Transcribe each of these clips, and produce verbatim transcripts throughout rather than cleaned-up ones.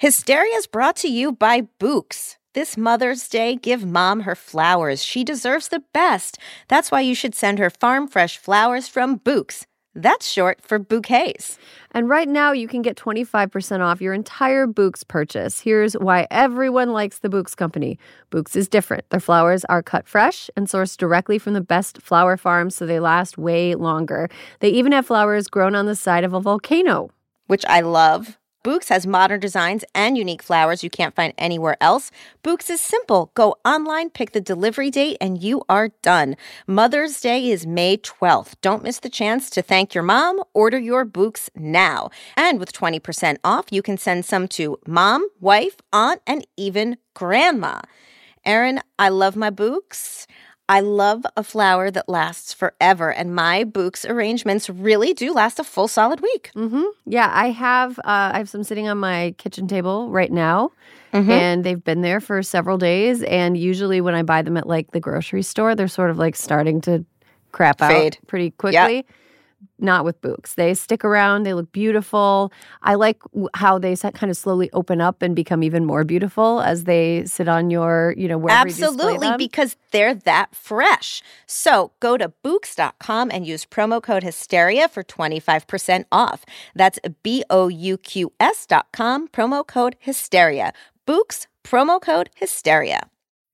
Hysteria is brought to you by Bouqs. This Mother's Day, give Mom her flowers. She deserves the best. That's why you should send her farm fresh flowers from Bouqs. That's short for bouquets. And right now, you can get twenty-five percent off your entire Bouqs purchase. Here's why everyone likes the Bouqs company. Bouqs is different. Their flowers are cut fresh and sourced directly from the best flower farms, so they last way longer. They even have flowers grown on the side of a volcano, which I love. Bouqs has modern designs and unique flowers you can't find anywhere else. Bouqs is simple. Go online, pick the delivery date, and you are done. Mother's Day is May twelfth. Don't miss the chance to thank your mom. Order your Bouqs now. And with twenty percent off, you can send some to mom, wife, aunt, and even grandma. Erin, I love my Bouqs. I love a flower that lasts forever, and my Bouqs arrangements really do last a full solid week. Mm-hmm. Yeah, I have uh, I have some sitting on my kitchen table right now, mm-hmm. and they've been there for several days. And usually when I buy them at like the grocery store, they're sort of like starting to crap Fade. out pretty quickly. Yep. Not with Bouqs. They stick around. They look beautiful. I like how they kind of slowly open up and become even more beautiful as they sit on your, you know, wherever you display them. Absolutely, because they're that fresh. So go to Bouqs dot com and use promo code Hysteria for twenty-five percent off. That's B O U Q S dot com, promo code Hysteria. Bouqs, promo code Hysteria.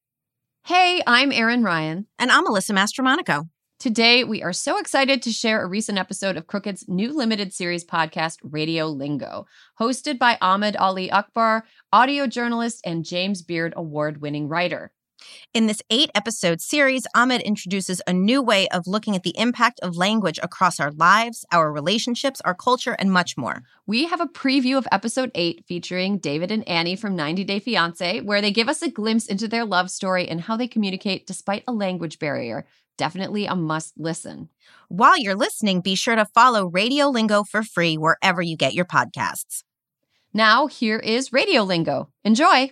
Hey, I'm Erin Ryan. And I'm Alyssa Mastromonaco. Today, we are so excited to share a recent episode of Crooked's new limited series podcast, Radio Lingo, hosted by Ahmed Ali Akbar, audio journalist and James Beard award-winning writer. In this eight-episode series, Ahmed introduces a new way of looking at the impact of language across our lives, our relationships, our culture, and much more. We have a preview of episode eight featuring David and Annie from ninety day fiancé, where they give us a glimpse into their love story and how they communicate despite a language barrier. Definitely a must listen. While you're listening, be sure to follow Radio Lingo for free wherever you get your podcasts. Now, here is Radio Lingo. Enjoy!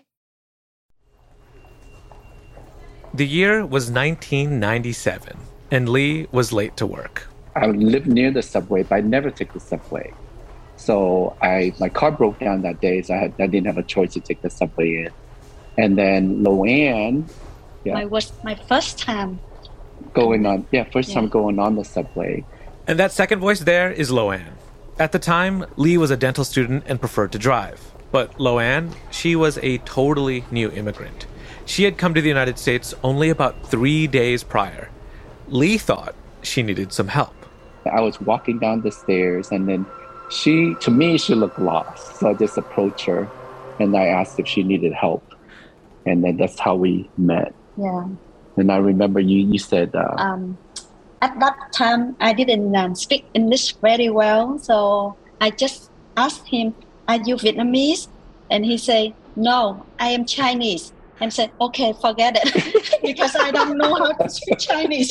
The year was nineteen ninety-seven, and Lee was late to work. I lived near the subway, but I never took the subway. So I my car broke down that day, so I, had, I didn't have a choice to take the subway in. And then Loanne... Yeah. It was my first time. Going on, yeah, first yeah. time going on the subway. And that second voice there is Loanne. At the time, Lee was a dental student and preferred to drive. But Loanne, she was a totally new immigrant. She had come to the United States only about three days prior. Lee thought she needed some help. I was walking down the stairs, and then she, to me, she looked lost. So I just approached her, and I asked if she needed help. And then that's how we met. Yeah. And I remember you, you said... Uh, um, at that time, I didn't um, speak English very well. So I just asked him, are you Vietnamese? And he said, no, I am Chinese. And I said, okay, forget it. Because I don't know how to speak Chinese.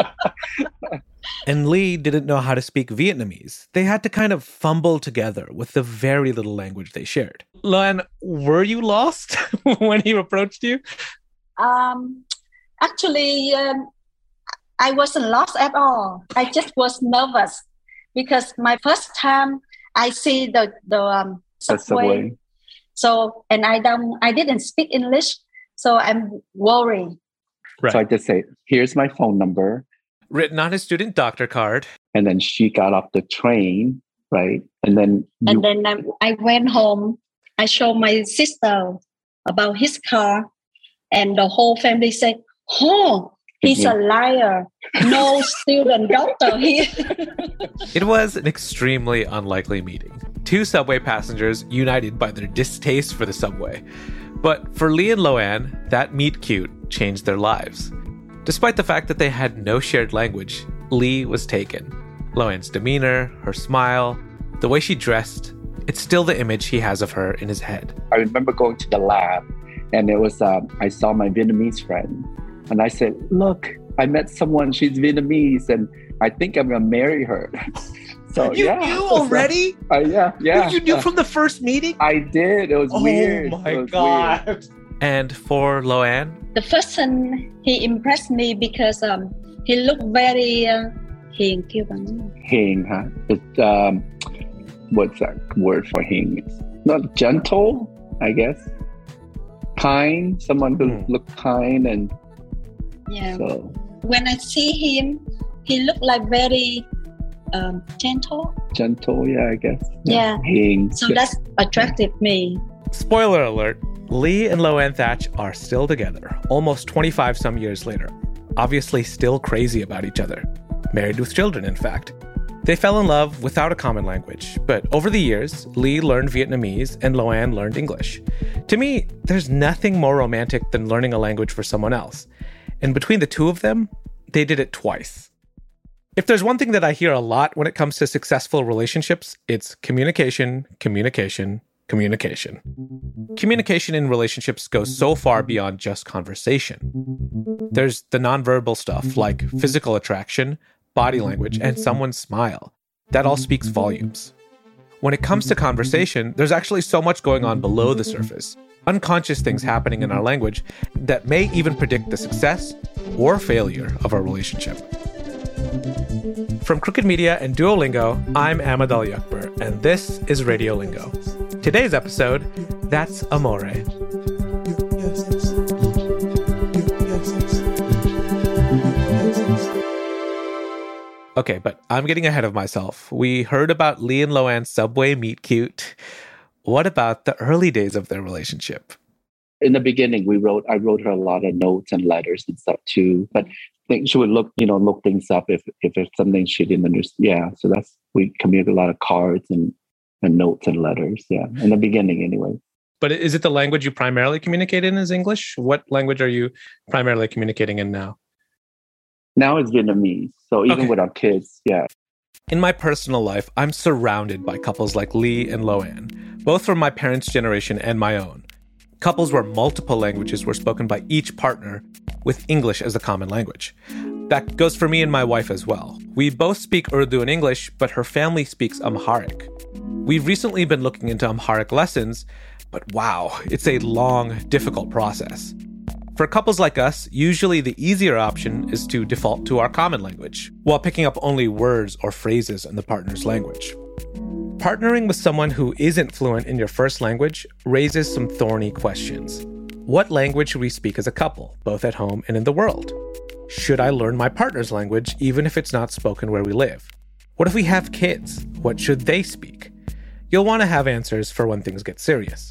And Lee didn't know how to speak Vietnamese. They had to kind of fumble together with the very little language they shared. Loanne, were you lost when he approached you? Um... Actually, um, I wasn't lost at all. I just was nervous because my first time I see the the um, subway. subway. So and I don't, I didn't speak English, so I'm worried. Right. So I just say, "Here's my phone number," written on his student doctor card. And then she got off the train, right? And then you... and then I, I went home. I showed my sister about his car, and the whole family said, oh, he's a liar. No student doctor here. It was an extremely unlikely meeting. Two subway passengers united by their distaste for the subway. But for Lee and Loanne, that meet cute changed their lives. Despite the fact that they had no shared language, Lee was taken. Loanne's demeanor, her smile, the way she dressed, it's still the image he has of her in his head. I remember going to the lab, and it was um, I saw my Vietnamese friend. And I said, look, I met someone, she's Vietnamese, and I think I'm going to marry her. So, you yeah. knew already? So, uh, yeah, yeah. You knew uh, from the first meeting? I did. It was oh weird. Oh, my God. Weird. And for Loanne? The first time he impressed me because um, he looked very uh, hiền, kêu bằng hiền, huh? It, um, what's that word for hiền? Not gentle? I guess. Kind, someone who Hmm. looked kind, and Yeah. so When I see him, he looked like very um, gentle. gentle. Yeah, I guess. Yeah. Being, So that's attracted me. Spoiler alert, Lee and Loanne Thatch are still together, almost twenty-five some years later. Obviously still crazy about each other. Married with children, in fact. They fell in love without a common language, but over the years, Lee learned Vietnamese and Loanne learned English. To me, there's nothing more romantic than learning a language for someone else. And between the two of them, they did it twice. If there's one thing that I hear a lot when it comes to successful relationships, it's communication, communication, communication. Communication in relationships goes so far beyond just conversation. There's the nonverbal stuff like physical attraction, body language, and someone's smile. That all speaks volumes. When it comes to conversation, there's actually so much going on below the surface. Unconscious things happening in our language that may even predict the success or failure of our relationship. From Crooked Media and Duolingo, I'm Ahmed Al-Yakber, and this is Radio Lingo. Today's episode, That's Amore. Okay, but I'm getting ahead of myself. We heard about Lee and Loanne's Subway meet cute. What about the early days of their relationship? in the beginning, we wrote. I wrote her a lot of notes and letters and stuff too. But I think she would look, you know, look things up if if it's something she didn't understand. Yeah, so that's we communicate a lot of cards and and notes and letters. Yeah, in the beginning, anyway. But is it the language you primarily communicate in is English? What language are you primarily communicating in now? Now it's Vietnamese. So even Okay. with our kids, yeah. In my personal life, I'm surrounded by couples like Lee and Loanne, both from my parents' generation and my own. Couples where multiple languages were spoken by each partner, with English as the common language. That goes for me and my wife as well. We both speak Urdu and English, but her family speaks Amharic. We've recently been looking into Amharic lessons, but wow, it's a long, difficult process. For couples like us, usually the easier option is to default to our common language, while picking up only words or phrases in the partner's language. Partnering with someone who isn't fluent in your first language raises some thorny questions. What language should we speak as a couple, both at home and in the world? Should I learn my partner's language even if it's not spoken where we live? What if we have kids? What should they speak? You'll want to have answers for when things get serious.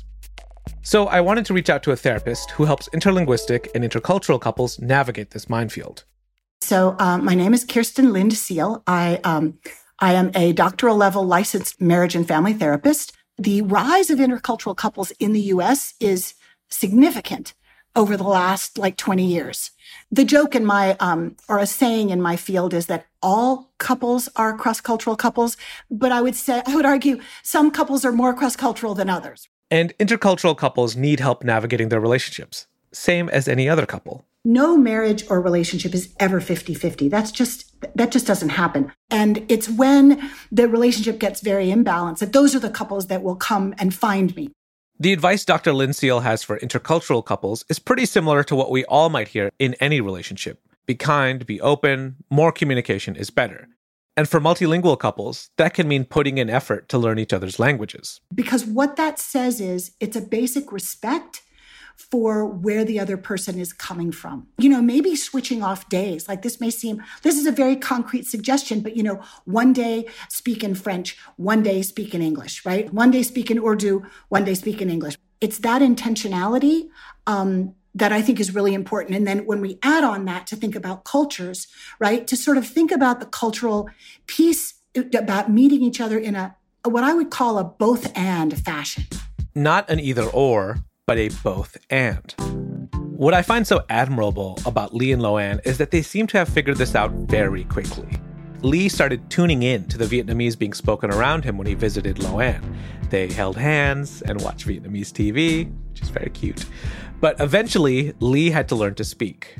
So I wanted to reach out to a therapist who helps interlinguistic and intercultural couples navigate this minefield. So um, my name is Kirsten Lind Seal. I um, I am a doctoral level licensed marriage and family therapist. The rise of intercultural couples in the U S is significant over the last like twenty years. The joke in my, um, or a saying in my field is that all couples are cross-cultural couples, but I would say, I would argue some couples are more cross-cultural than others. And intercultural couples need help navigating their relationships, same as any other couple. No marriage or relationship is ever fifty-fifty. That's just, that just doesn't happen. And it's when the relationship gets very imbalanced that those are the couples that will come and find me. The advice Doctor Lind Seal has for intercultural couples is pretty similar to what we all might hear in any relationship. Be kind, be open, more communication is better. And for multilingual couples, that can mean putting in effort to learn each other's languages. Because what that says is it's a basic respect for where the other person is coming from. You know, maybe switching off days. Like this may seem, this is a very concrete suggestion, but you know, one day speak in French, one day speak in English, right? One day speak in Urdu, one day speak in English. It's that intentionality um, that I think is really important. And then when we add on that to think about cultures, right? To sort of think about the cultural piece about meeting each other in a, what I would call a both and fashion. Not an either or, but a both and. What I find so admirable about Lee and Loanne is that they seem to have figured this out very quickly. Lee started tuning in to the Vietnamese being spoken around him when he visited Loanne. They held hands and watched Vietnamese T V, which is very cute. But eventually, Lee had to learn to speak.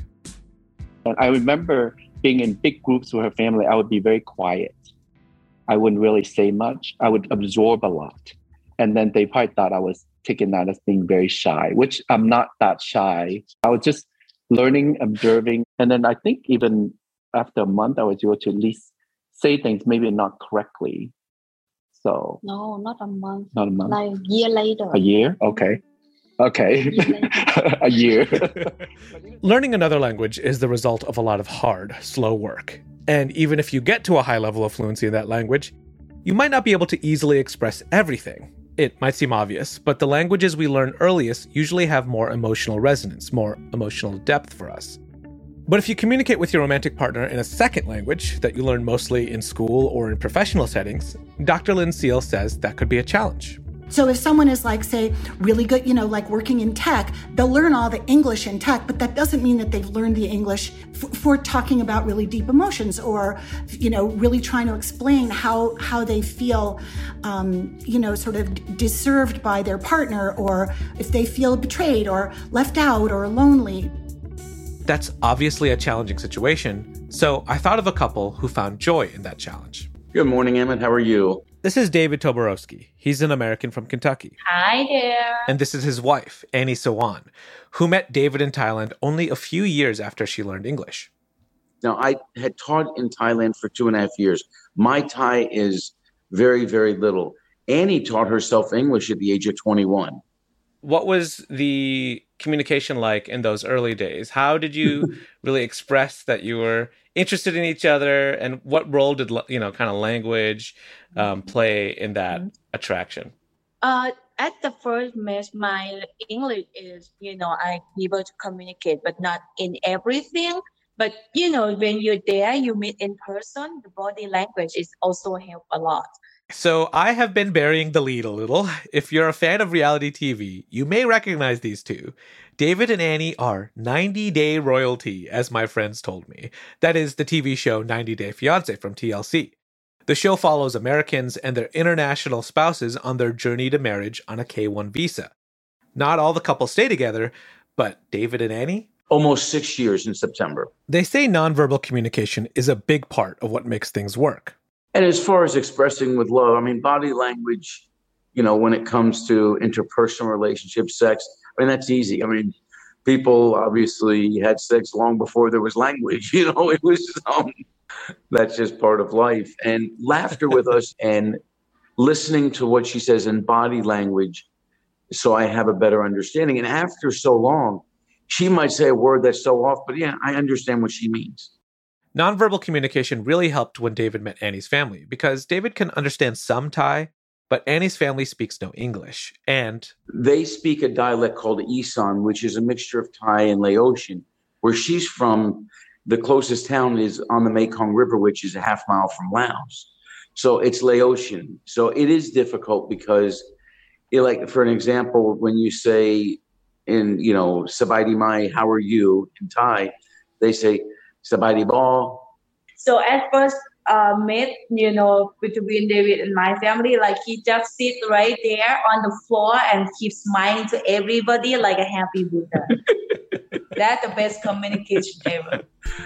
I remember being in big groups with her family. I would be very quiet. I wouldn't really say much. I would absorb a lot. And then they probably thought I was taking that as being very shy, which I'm not that shy. I was just learning, observing. And then I think even after a month, I was able to at least say things, maybe not correctly. So No, not a month. not a month. Like a year later. A year? Okay. Okay, a year. Learning another language is the result of a lot of hard, slow work. And even if you get to a high level of fluency in that language, you might not be able to easily express everything. It might seem obvious, but the languages we learn earliest usually have more emotional resonance, more emotional depth for us. But if you communicate with your romantic partner in a second language that you learn mostly in school or in professional settings, Doctor Lynn Seal says that could be a challenge. So if someone is like, say, really good, you know, like working in tech, they'll learn all the English in tech, but that doesn't mean that they've learned the English f- for talking about really deep emotions or, you know, really trying to explain how, how they feel, um, you know, sort of deserved by their partner, or if they feel betrayed or left out or lonely. That's obviously a challenging situation, so I thought of a couple who found joy in that challenge. Good morning, Emmett. How are you? This is David Toborowski. He's an American from Kentucky. Hi there. And this is his wife, Annie Sawan, who met David in Thailand only a few years after she learned English. Now, I had taught in Thailand for two and a half years. My Thai is very, very little. Annie taught herself English at the age of twenty-one. What was the communication like in those early days? How did you really express that you were interested in each other, and what role did, you know, kind of language um, play in that attraction? Uh, at the first match, my English is, you know, I'm able to communicate, but not in everything. But, you know, when you're there, you meet in person, the body language is also help a lot. So I have been burying the lead a little. If you're a fan of reality T V, you may recognize these two. David and Annie are ninety day royalty, as my friends told me. That is the T V show ninety day fiancé from T L C. The show follows Americans and their international spouses on their journey to marriage on a K one visa. Not all the couples stay together, but David and Annie? Almost six years in September. They say nonverbal communication is a big part of what makes things work. And as far as expressing with love, I mean, body language, you know, when it comes to interpersonal relationships, sex, I mean, that's easy. I mean, people obviously had sex long before there was language, you know, it was, um, that's just part of life. And laughter with us and listening to what she says in body language, so I have a better understanding. And after so long, she might say a word that's so off, but yeah, I understand what she means. Nonverbal communication really helped when David met Annie's family, because David can understand some Thai, but Annie's family speaks no English. And they speak a dialect called Isan, which is a mixture of Thai and Laotian. Where she's from, the closest town is on the Mekong River, which is a half mile from Laos. So it's Laotian. So it is difficult because, it, like, for an example, when you say in, you know, Sabai Mai, how are you in Thai, they say, Sabai Ball. So at first, uh, met, you know, between David and my family, like he just sit right there on the floor and keep smiling to everybody like a happy Buddha. That's the best communication ever.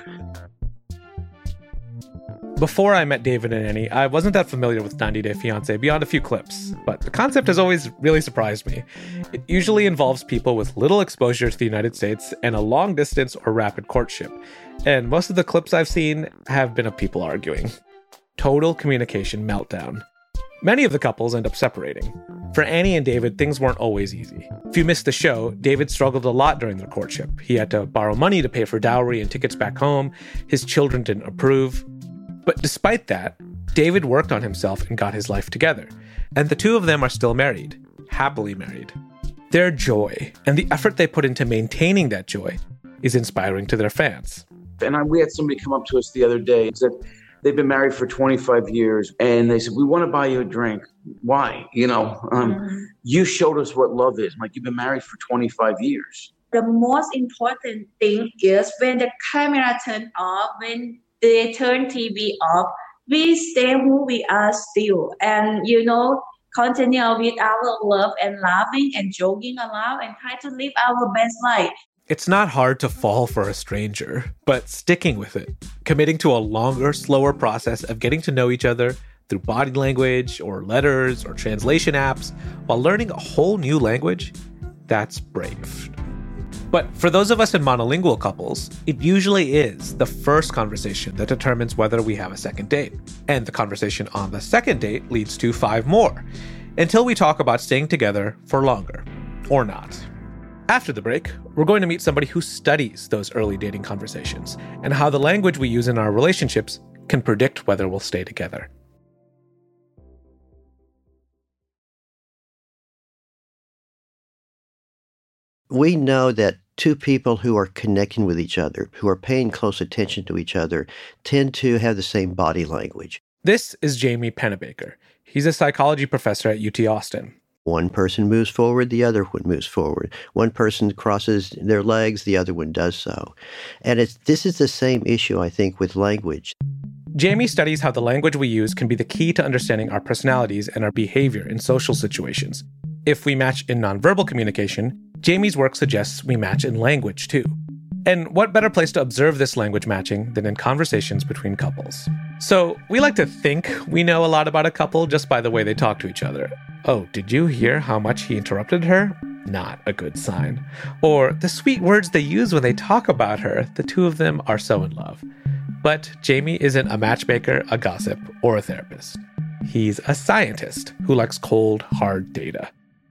Before I met David and Annie, I wasn't that familiar with ninety day fiancé beyond a few clips, but the concept has always really surprised me. It usually involves people with little exposure to the United States and a long distance or rapid courtship. And most of the clips I've seen have been of people arguing. Total communication meltdown. Many of the couples end up separating. For Annie and David, things weren't always easy. If you missed the show, David struggled a lot during their courtship. He had to borrow money to pay for dowry and tickets back home. His children didn't approve. But despite that, David worked on himself and got his life together. And the two of them are still married, happily married. Their joy and the effort they put into maintaining that joy is inspiring to their fans. And I, we had somebody come up to us the other day and said they've been married for twenty-five years. And they said, we want to buy you a drink. Why? You know, um, mm-hmm. you showed us what love is. Like, you've been married for twenty-five years. The most important thing is when the camera turns off, when they turn T V off, we stay who we are still. And, you know, continue with our love and laughing and joking around and try to live our best life. It's not hard to fall for a stranger, but sticking with it, committing to a longer, slower process of getting to know each other through body language or letters or translation apps while learning a whole new language, that's brave. But for those of us in monolingual couples, it usually is the first conversation that determines whether we have a second date. And the conversation on the second date leads to five more, until we talk about staying together for longer, or not. After the break, we're going to meet somebody who studies those early dating conversations and how the language we use in our relationships can predict whether we'll stay together. We know that two people who are connecting with each other, who are paying close attention to each other, tend to have the same body language. This is Jamie Pennebaker. He's a psychology professor at U T Austin. One person moves forward, the other one moves forward. One person crosses their legs, the other one does so. And it's, this is the same issue, I think, with language. Jamie studies how the language we use can be the key to understanding our personalities and our behavior in social situations. If we match in nonverbal communication, Jamie's work suggests we match in language, too. And what better place to observe this language matching than in conversations between couples? So we like to think we know a lot about a couple just by the way they talk to each other. Oh, did you hear how much he interrupted her? Not a good sign. Or the sweet words they use when they talk about her, the two of them are so in love. But Jamie isn't a matchmaker, a gossip, or a therapist. He's a scientist who likes cold, hard data.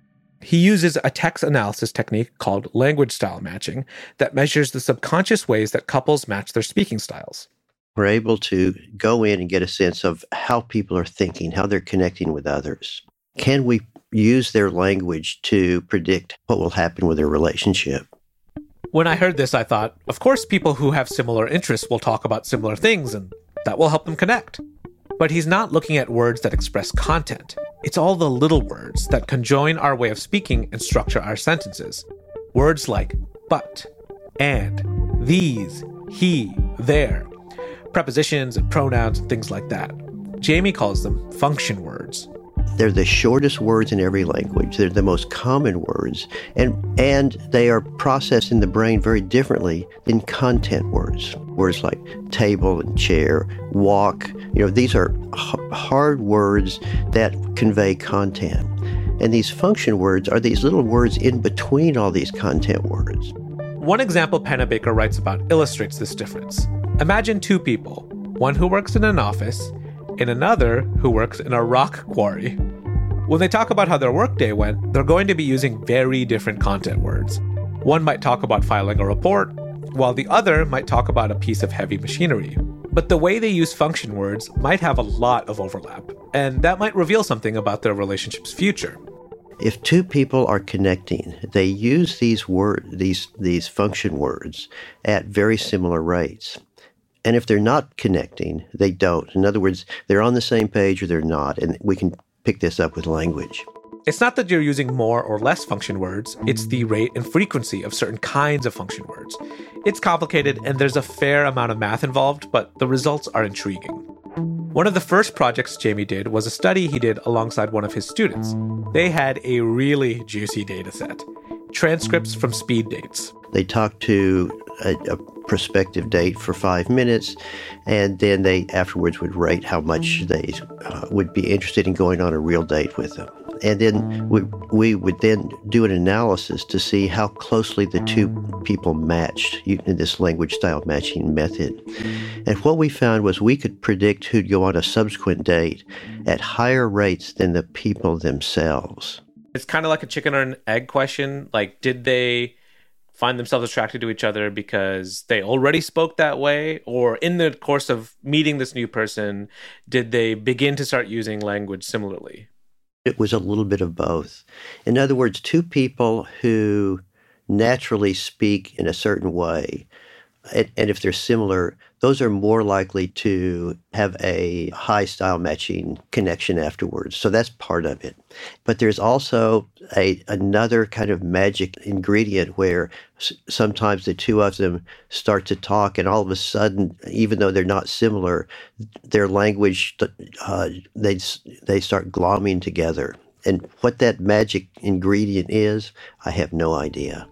He uses a text analysis technique called language style matching that measures the subconscious ways that couples match their speaking styles. We're able to go in and get a sense of how people are thinking, how they're connecting with others. Can we use their language to predict what will happen with their relationship? When I heard this, I thought, of course, people who have similar interests will talk about similar things, and that will help them connect. But he's not looking at words that express content. It's all the little words that conjoin our way of speaking and structure our sentences. Words like but, and, these, he, their. Prepositions and pronouns and things like that. Jamie calls them function words. They're the shortest words in every language. They're the most common words, and and they are processed in the brain very differently than content words. Words like table and chair, walk, you know, these are h- hard words that convey content. And these function words are these little words in between all these content words. One example Pennebaker writes about illustrates this difference. Imagine two people, one who works in an office and another who works in a rock quarry. When they talk about how their workday went, they're going to be using very different content words. One might talk about filing a report, while the other might talk about a piece of heavy machinery. But the way they use function words might have a lot of overlap, and that might reveal something about their relationship's future. If two people are connecting, they use these word, these these function words at very similar rates. And if they're not connecting, they don't. In other words, they're on the same page or they're not, and we can pick this up with language. It's not that you're using more or less function words, it's the rate and frequency of certain kinds of function words. It's complicated and there's a fair amount of math involved, but the results are intriguing. One of the first projects Jamie did was a study he did alongside one of his students. They had a really juicy data set. Transcripts from speed dates. They talked to a, a prospective date for five minutes, and then they afterwards would rate how much they uh, would be interested in going on a real date with them. And then we, we would then do an analysis to see how closely the two people matched in this language style matching method. And what we found was we could predict who'd go on a subsequent date at higher rates than the people themselves. It's kind of like a chicken or an egg question. Like, did they find themselves attracted to each other because they already spoke that way? Or in the course of meeting this new person, did they begin to start using language similarly? It was a little bit of both. In other words, two people who naturally speak in a certain way, and, and if they're similar, those are more likely to have a high style matching connection afterwards. So that's part of it. But there's also a another kind of magic ingredient where s- sometimes the two of them start to talk, and all of a sudden, even though they're not similar, their language, uh, they they start glomming together. And what that magic ingredient is, I have no idea.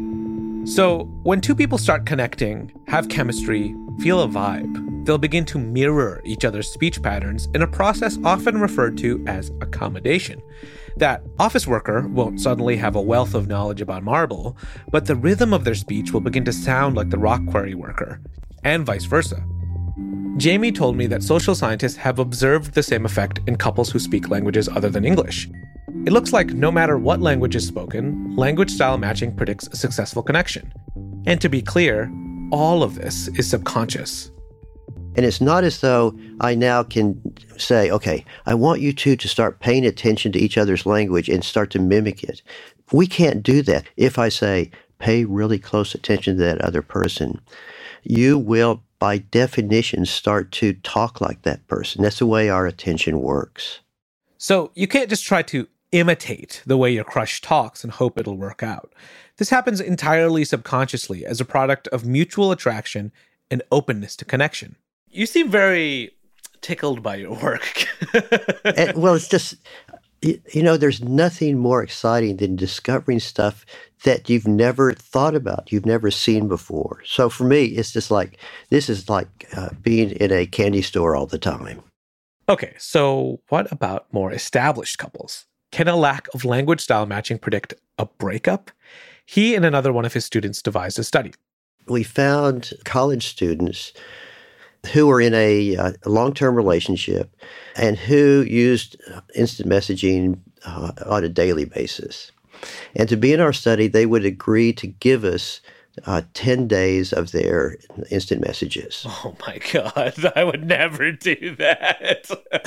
So when two people start connecting, have chemistry, feel a vibe, they'll begin to mirror each other's speech patterns in a process often referred to as accommodation. That office worker won't suddenly have a wealth of knowledge about marble, but the rhythm of their speech will begin to sound like the rock quarry worker, and vice versa. Jamie told me that social scientists have observed the same effect in couples who speak languages other than English. It looks like no matter what language is spoken, language style matching predicts a successful connection. And to be clear, all of this is subconscious. And it's not as though I now can say, okay, I want you two to start paying attention to each other's language and start to mimic it. We can't do that. If I say, pay really close attention to that other person, you will, by definition, start to talk like that person. That's the way our attention works. So you can't just try to imitate the way your crush talks and hope it'll work out. This happens entirely subconsciously as a product of mutual attraction and openness to connection. You seem very tickled by your work. and, well, it's just, you, you know, there's nothing more exciting than discovering stuff that you've never thought about, you've never seen before. So for me, it's just like, this is like uh, being in a candy store all the time. Okay, so what about more established couples? Can a lack of language style matching predict a breakup? He and another one of his students devised a study. We found college students who were in a, uh, a long-term relationship and who used instant messaging uh, on a daily basis. And to be in our study, they would agree to give us uh, ten days of their instant messages. Oh my God, I would never do that.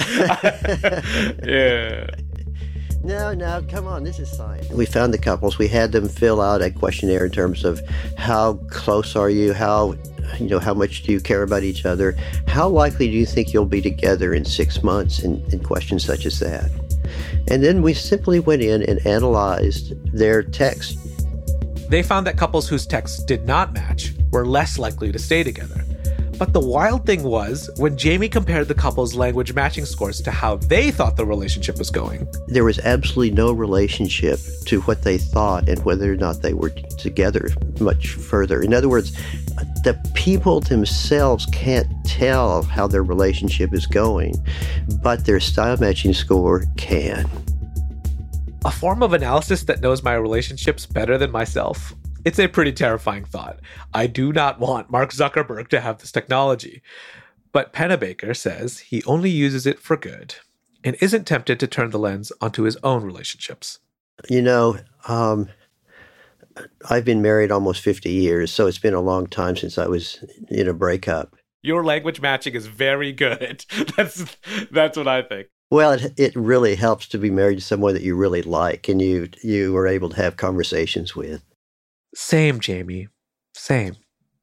yeah. No, no, come on, this is science. We found the couples, we had them fill out a questionnaire in terms of how close are you, how, you know, how much do you care about each other, how likely do you think you'll be together in six months, and, and questions such as that. And then we simply went in and analyzed their text. They found that couples whose texts did not match were less likely to stay together. But the wild thing was, when Jamie compared the couple's language matching scores to how they thought the relationship was going, there was absolutely no relationship to what they thought and whether or not they were together much further. In other words, the people themselves can't tell how their relationship is going, but their style matching score can. A form of analysis that knows my relationships better than myself? It's a pretty terrifying thought. I do not want Mark Zuckerberg to have this technology. But Pennebaker says he only uses it for good and isn't tempted to turn the lens onto his own relationships. You know, um, I've been married almost fifty years, so it's been a long time since I was in a breakup. Your language matching is very good. That's that's what I think. Well, it it really helps to be married to someone that you really like and you you are able to have conversations with. Same, Jamie. Same.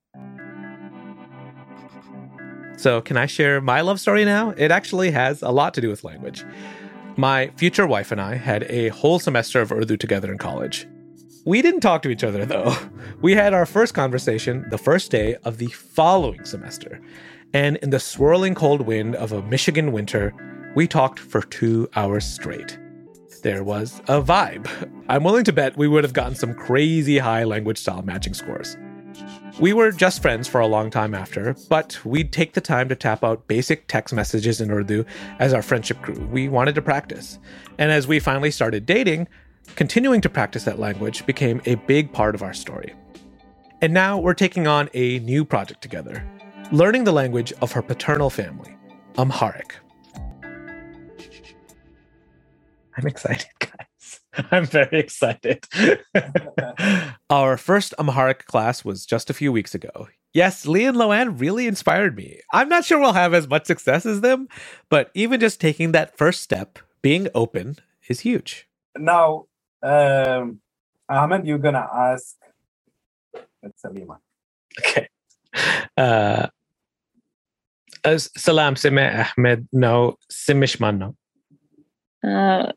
So can I share my love story now? It actually has a lot to do with language. My future wife and I had a whole semester of Urdu together in college. We didn't talk to each other, though. We had our first conversation the first day of the following semester. And in the swirling cold wind of a Michigan winter, we talked for two hours straight. There was a vibe. I'm willing to bet we would have gotten some crazy high language style matching scores. We were just friends for a long time after, but we'd take the time to tap out basic text messages in Urdu as our friendship grew. We wanted to practice. And as we finally started dating, continuing to practice that language became a big part of our story. And now we're taking on a new project together, learning the language of her paternal family, Amharic. I'm excited, guys. I'm very excited. Our first Amharic class was just a few weeks ago. Yes, Lee and Loanne really inspired me. I'm not sure we'll have as much success as them, but even just taking that first step, being open, is huge. Now, um, Ahmed, you're going to ask Salima. Okay. Uh, Salam, Sime Ahmed, no, Simishman, no. Uh,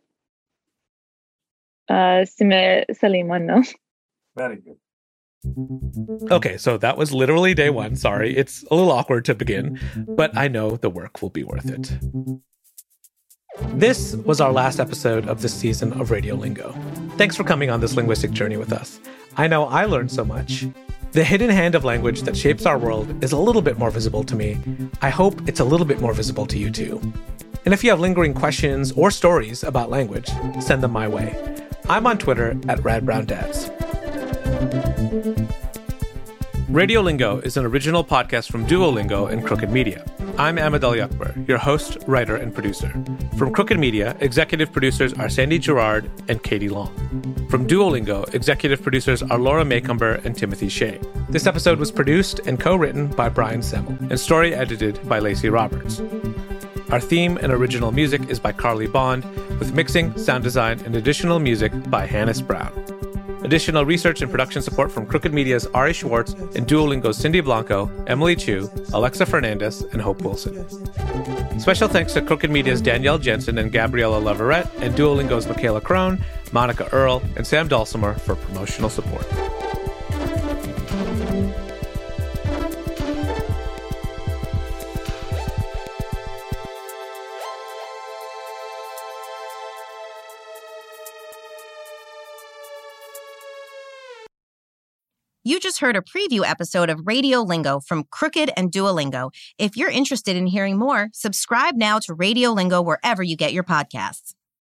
uh, Sime Salima, no. Very good. Okay, so that was literally day one. Sorry, it's a little awkward to begin, but I know the work will be worth it. This was our last episode of this season of Radio Lingo. Thanks for coming on this linguistic journey with us. I know I learned so much. The hidden hand of language that shapes our world is a little bit more visible to me. I hope it's a little bit more visible to you too. And if you have lingering questions or stories about language, send them my way. I'm on Twitter at RadBrownDads. Radio Lingo is an original podcast from Duolingo and Crooked Media. I'm Ahmed Ali Akbar, your host, writer, and producer. From Crooked Media, executive producers are Sandy Girard and Katie Long. From Duolingo, executive producers are Laura Maycomber and Timothy Shea. This episode was produced and co-written by Brian Semmel and story edited by Lacey Roberts. Our theme and original music is by Carly Bond, with mixing, sound design, and additional music by Hannes Brown. Additional research and production support from Crooked Media's Ari Schwartz and Duolingo's Cindy Blanco, Emily Chu, Alexa Fernandez, and Hope Wilson. Special thanks to Crooked Media's Danielle Jensen and Gabriella Leverett, and Duolingo's Michaela Crone, Monica Earle, and Sam Dulcimer for promotional support. You just heard a preview episode of Radio Lingo from Crooked and Duolingo. If you're interested in hearing more, subscribe now to Radio Lingo wherever you get your podcasts.